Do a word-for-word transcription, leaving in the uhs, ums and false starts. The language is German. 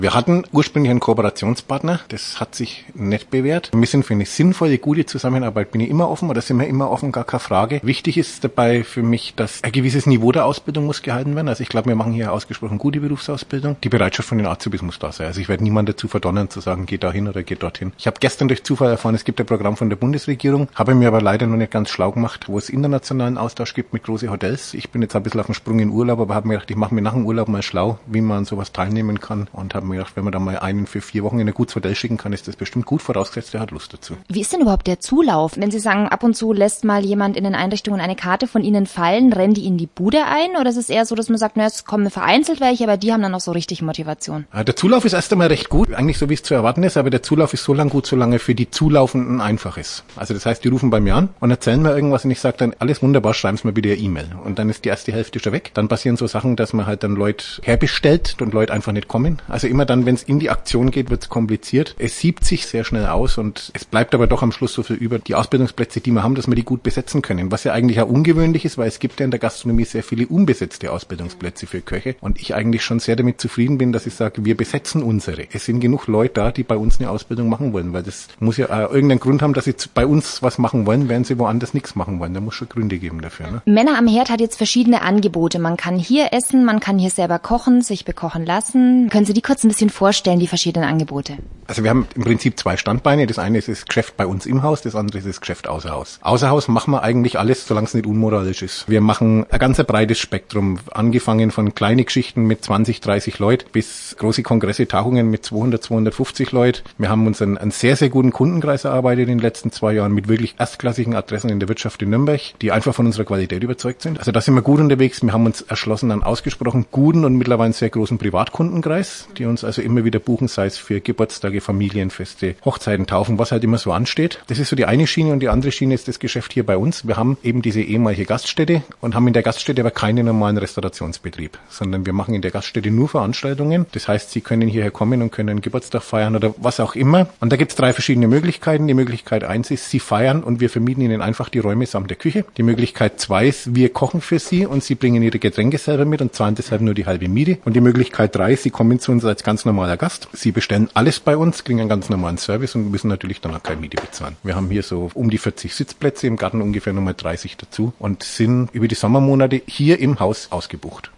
Wir hatten ursprünglich einen Kooperationspartner, das hat sich nicht bewährt. Wir sind für eine sinnvolle, gute Zusammenarbeit, bin ich immer offen oder sind wir immer offen, gar keine Frage. Wichtig ist dabei für mich, dass ein gewisses Niveau der Ausbildung muss gehalten werden. Also ich glaube, wir machen hier ausgesprochen gute Berufsausbildung. Die Bereitschaft von den Azubis muss da sein. Also ich werde niemanden dazu verdonnern, zu sagen, geh da hin oder geh dorthin. Ich habe gestern durch Zufall erfahren, es gibt ein Programm von der Bundesregierung, habe mir aber leider noch nicht ganz schlau gemacht, wo es internationalen Austausch gibt mit großen Hotels. Ich bin jetzt ein bisschen auf dem Sprung in Urlaub, aber habe mir gedacht, ich mache mir nach dem Urlaub mal schlau, wie man an sowas teilnehmen kann und habe mir gedacht, wenn man da mal einen für vier Wochen in ein gutes Hotel schicken kann, ist das bestimmt gut, vorausgesetzt, der hat Lust dazu. Wie ist denn überhaupt der Zulauf? Wenn Sie sagen, ab und zu lässt mal jemand in den Einrichtungen eine Karte von Ihnen fallen, rennen die in die Bude ein oder ist es eher so, dass man sagt, na, es kommen vereinzelt welche, aber die haben dann noch so richtig Motivation? Der Zulauf ist erst einmal recht gut, eigentlich so wie es zu erwarten ist, aber der Zulauf ist so lang gut, solange für die Zulaufenden einfach ist. Also das heißt, die rufen bei mir an und erzählen mir irgendwas und ich sage dann, alles wunderbar, schreiben Sie mir bitte eine E-Mail. Und dann ist die erste Hälfte schon weg. Dann passieren so Sachen, dass man halt dann Leute herbestellt und Leute einfach nicht kommen. Also immer dann, wenn es in die Aktion geht, wird es kompliziert. Es siebt sich sehr schnell aus und es bleibt aber doch am Schluss so viel über die Ausbildungsplätze, die wir haben, dass wir die gut besetzen können. Was ja eigentlich auch ungewöhnlich ist, weil es gibt ja in der Gastronomie sehr viele unbesetzte Ausbildungsplätze für Köche und ich eigentlich schon sehr damit zufrieden bin, dass ich sage, wir besetzen unsere. Es sind genug Leute da, die bei uns eine Ausbildung machen wollen, weil das muss ja äh, irgendeinen Grund haben, dass sie bei uns was machen wollen, während sie woanders nichts machen wollen. Da muss schon Gründe geben dafür. Ne? Männer am Herd hat jetzt verschiedene Angebote. Man kann hier essen, man kann hier selber kochen, sich bekochen lassen. Können Sie die kurz ein bisschen vorstellen, die verschiedenen Angebote? Also wir haben im Prinzip zwei Standbeine. Das eine ist das Geschäft bei uns im Haus, das andere ist das Geschäft außer Haus. Außer Haus machen wir eigentlich alles, solange es nicht unmoralisch ist. Wir machen ein ganz breites Spektrum, angefangen von kleinen Geschichten mit zwanzig, dreißig Leuten bis große Kongresse, Tagungen mit zweihundert, zweihundertfünfzig Leuten. Wir haben uns einen, einen sehr, sehr guten Kundenkreis erarbeitet in den letzten zwei Jahren mit wirklich erstklassigen Adressen in der Wirtschaft in Nürnberg, die einfach von unserer Qualität überzeugt sind. Also da sind wir gut unterwegs. Wir haben uns erschlossen einen ausgesprochen guten und mittlerweile einen sehr großen Privatkundenkreis, die uns also immer wieder buchen, sei es für Geburtstage, Familienfeste, Hochzeiten, Taufen, was halt immer so ansteht. Das ist so die eine Schiene und die andere Schiene ist das Geschäft hier bei uns. Wir haben eben diese ehemalige Gaststätte und haben in der Gaststätte aber keinen normalen Restaurationsbetrieb, sondern wir machen in der Gaststätte nur Veranstaltungen. Das heißt, Sie können hierher kommen und können einen Geburtstag feiern oder was auch immer. Und da gibt es drei verschiedene Möglichkeiten. Die Möglichkeit eins ist, Sie feiern und wir vermieten Ihnen einfach die Räume samt der Küche. Die Möglichkeit zwei ist, wir kochen für Sie und Sie bringen Ihre Getränke selber mit und zahlen deshalb nur die halbe Miete. Und die Möglichkeit drei, Sie kommen zu uns als ganz normaler Gast. Sie bestellen alles bei uns, kriegen einen ganz normalen Service und müssen natürlich dann auch keine Miete bezahlen. Wir haben hier so um die vierzig Sitzplätze, im Garten ungefähr nochmal dreißig dazu und sind über die Sommermonate hier im Haus ausgebucht.